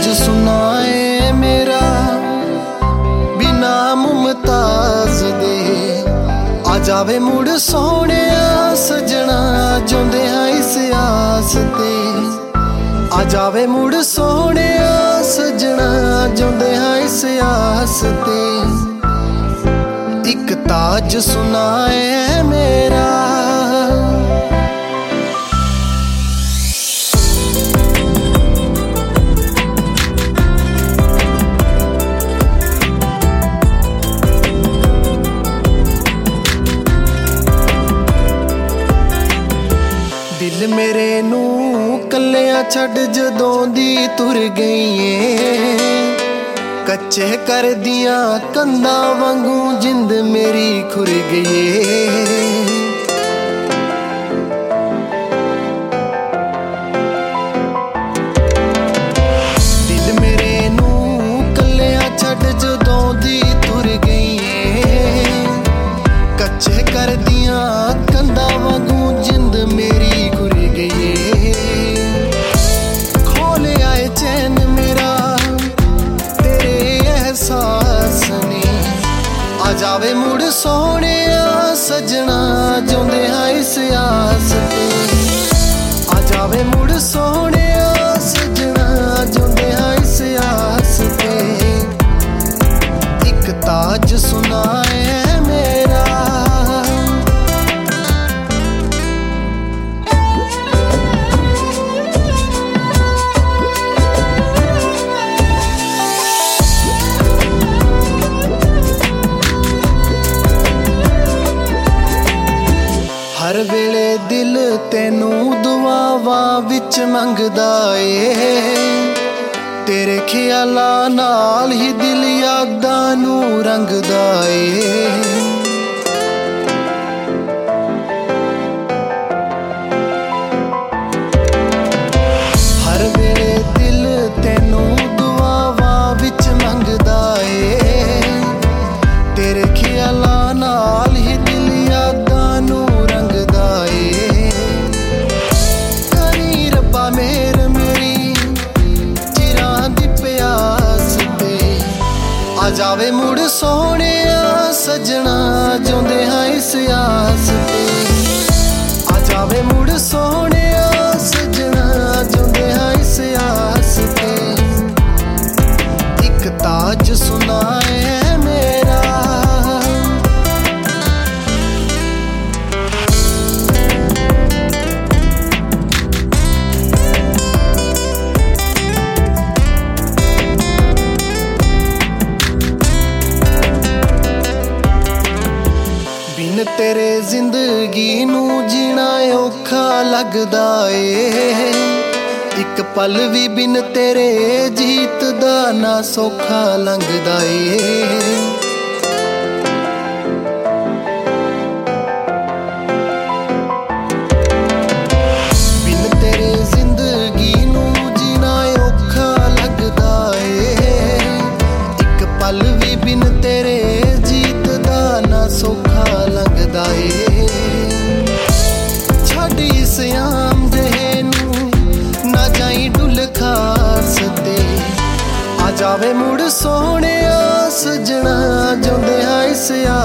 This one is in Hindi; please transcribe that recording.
सुनाए मेरा बिना मुमताज दे आ जावे मुड़ सोने सजना जोंदे हाँ इस आस ते आ जावे मुड़ सोने सजना जोंदे हाँ इस आस ते एक ताज सुनाए मेरा। दिल मेरे नू कल्लियां छड़ जदों दी तुर गई है कच्चे कर दिया कंधा वांगू जिंद मेरी खुर गई है। दिल मेरे नू कल्लियां छड़ जदों दी तुर गई है कच्चे कर दिया कंधा वांगू जिंद मेरी खुर गई है। खोले आए चैन मेरा तेरे एहसास ने आ जावे मुड़ सोने सजना जोंदे हाँ इस आस ते आ जावे मुड़ सोने सजना जोंदे हाँ इस आस ते एक ताज सुनाए मेरा। हर वेले दिल तेनू दुआवां विच मंगदा ए तेरे ख्यालां नाल ही दिल यादां नू रंगदा ए। हर वेले दिल तेनू दुआवां विच मंगदा ए तेरे ख्यालां नाल ही दिल यादां नू रंगदा ए। करी रब्बा मेर मेरी चिरां दी प्यास ते आ जावे मुड़ सोने सजना जोंदे हाँ इस आस ते आ जावे मुड़ सोने सजना जोंदे हाँ इस आस ते एक ताज सुनाए मेरा। बिन तेरे जिंदगी नू जीना औखा लगदा ए एक पल भी बिन तेरे जीत दा ना सौखा लंघदा ए। बिन तेरे जिंदगी नू जीना औखा लगदा ए एक पल भी बिन तेरे जीत दा ना सौखा लगदा ए। छड़ इस आम जहे नू ना जाई डुल खास ते आ जावे मुड़ सोने सजना जोंदे हाँ इस